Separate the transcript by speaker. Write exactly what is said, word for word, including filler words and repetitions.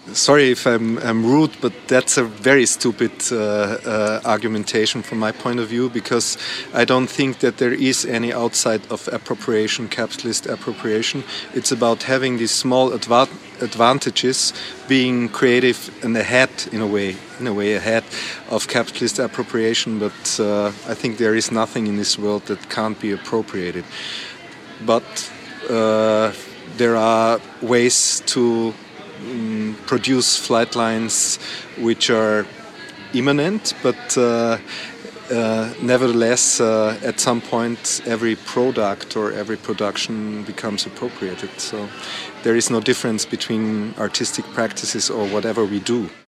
Speaker 1: Sorry if I'm, I'm rude, but that's a very stupid uh, uh, argumentation from my point of view, because I don't think that there is any outside of appropriation, capitalist appropriation. It's about having these small adva advantages, being creative and ahead, in a way, in a way ahead of capitalist appropriation. But uh, I think there is nothing in this world that can't be appropriated. But uh, there are ways to Um, produce flight lines which are imminent, but uh, uh, nevertheless uh, at some point every product or every production becomes appropriated. So there is no difference between artistic practices or whatever we do.